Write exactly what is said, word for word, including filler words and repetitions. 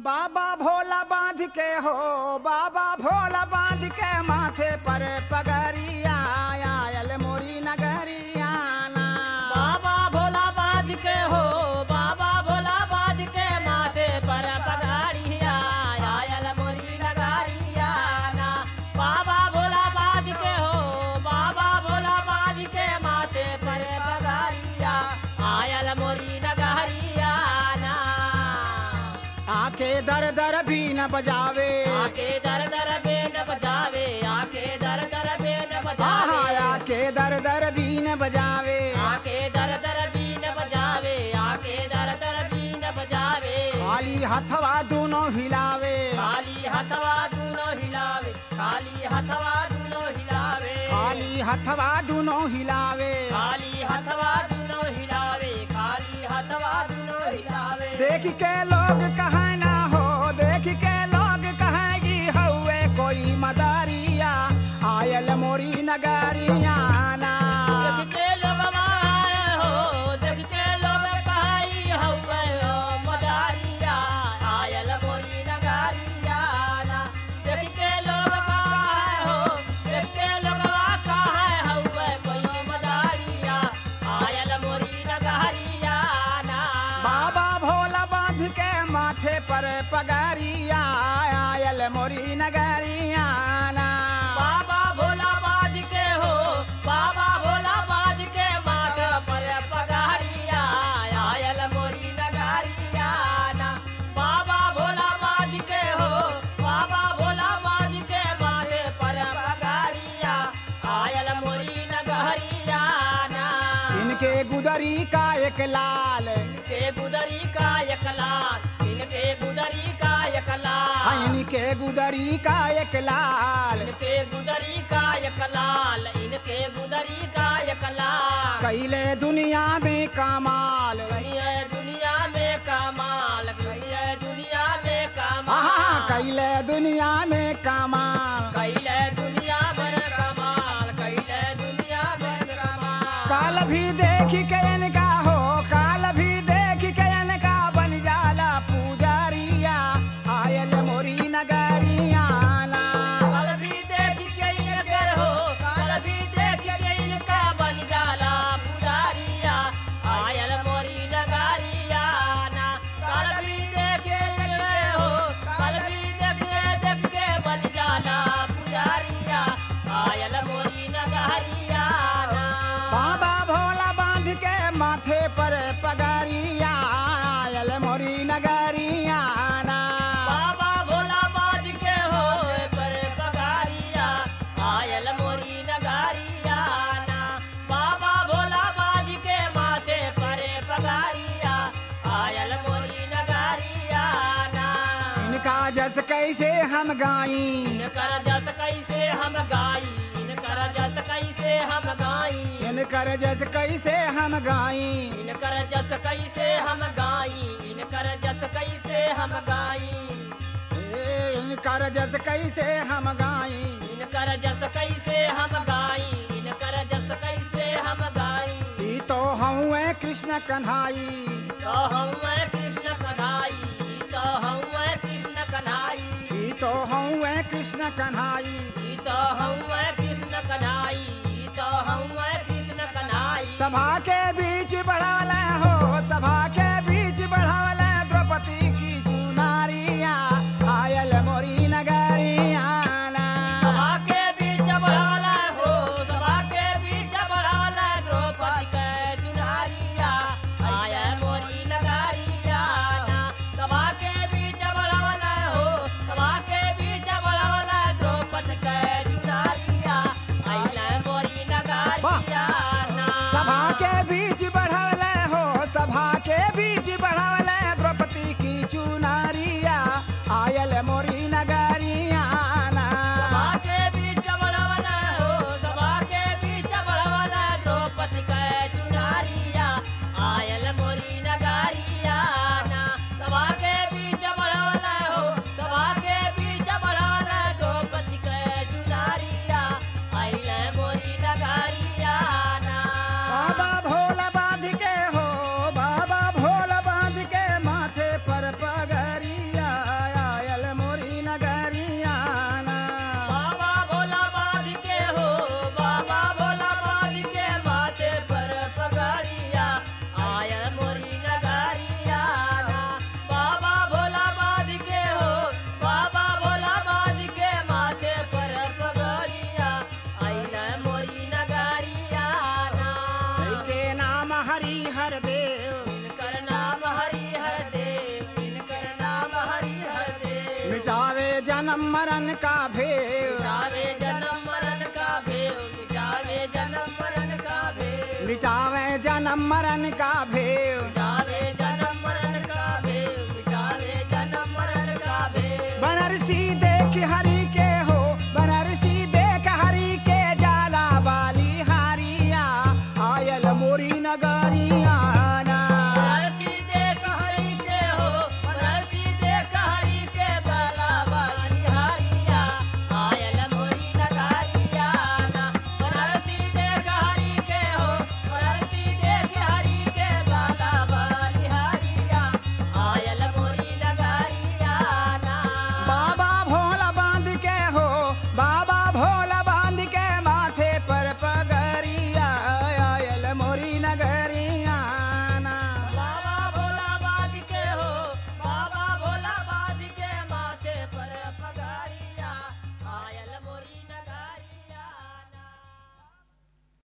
बाबा भोला बांध के हो, बाबा भोला बांध के माथे पर पगड़िया आयल मोरी नगरिया ना। बाबा भोला बाज के हो, बाबा भोला बाज के माथे पर पगड़िया आयल मोरी नगरिया ना। बाबा भोला बाज के हो, बाबा भोला बाज के माथे पर पगड़िया आयल मोरी नगरिया ना। आके दर दर भी न बजावे, आके दर दर बेन बजावे, आके दर दर बेन आहा बजावे, आके दर दर भी न बजावे। आके दर दर बीन बजावे, आके दर दर बीन बजावे। खाली हथवा दोनों हिलावे, खाली हथवा दूनो हिलावे, खाली हथवा दूनो हिलावे, खाली हथवा दोनों हिलावे। खाली हथवा दूनो हिलावे, खाली हथवा दूनो हिलावे। देख के लोग कहे ना हो, देख के लोग कहेगी हौवे कोई मदारिया आयल मोरी नगरिया ना। देख के लोगवा आए हो, देख के लोग कहाई हौवे हो मदारिया आयल मोरी नगरिया ना। देख के लोग कहाए हो, देख के लोगवा कहाए हौवे कोई मदारिया आयल मोरी नगरिया ना। बाबा भोला बांध के माथे पर पगड़िया आयल मोरी नगरिया ना। बाबा भोला बाज के हो, बाबा भोला बाज के माथे पर पगड़िया आयल मोरी नगरिया ना। बाबा भोला बाज के हो, बाबा भोला बाज के माथे पर पगड़िया आयल मोरी नगरिया ना। इनके गुदरी का एक लाल, इनके गुदरी का एक लाल, इनके गुदरी का एक हाँ, लाल, इनके गुदरी का एक लाल। इनके गुदरी का एक लाल, इनके गुदरी का एक लाल। कैले दुनिया में कमाल, कहिए दुनिया में कमाल, कहिए दुनिया में हाँ कमाल, कैले दुनिया में कमाल। कैले दुनिया में कमाल, कैले दुनिया में कमाल। काल भी देख के इनका हो, काल भी देख के इनका बन जाला पुजारिया आयल मोरी नगरिया ना। कल भी देख के इनकर हो, कल भी देख के इनका बन जाला पुजारिया आयल मोरी नगरिया ना। कल भी देख के इनकर हो, कल भी देख के देख के बन जाला पुजारिया आयल मोरी नगरिया ना। बाबा भोला बांध के माथे पर पगड़िया आयल मोरी नगरिया ना। बाबा भोला बाज के हो पर पगारिया आयल मोरी नगारिया ना। बाबा भोला बाज के माथे पर पगारिया आयल मोरी नगारिया ना। इनका जस कैसे हम गाई, इनकर जस कैसे हम गाई, इनकर जस कैसे हम गाई, इनकर जस कैसे हम गाई। इनकर जस कैसे हम गाई, इनकर जस कैसे हम गाई, ए, इनकर जस कैसे हम गाई। इनकर जस कैसे हम गाई, इनकर जस कैसे हम गाई। ई तो हऊँ कृष्ण कन्हाई, तो हम कृष्ण कन्हाई, तो हम कृष्ण कन्हाई, ई तो हऊँ कृष्ण कन्हाई। तो हम कृष्ण कन्हाई, तो हम कृष्ण कन्हाई। सभा के बीच बढ़ावल हो, सभा के बीच बढ़ावल द्रौपदी की चुनारिया आयल मोरी नगरिया ना। सभा के बीच बढ़ाला हो, सभा के बीच बढ़ाला द्रौपदी के चुनारिया आय मोरी नगारिया जन्म मरण का भेव मिटावे जन्म मरण का भेव मिटावे जन्म मरण का भेव मिटावे जन्म मरण का भेव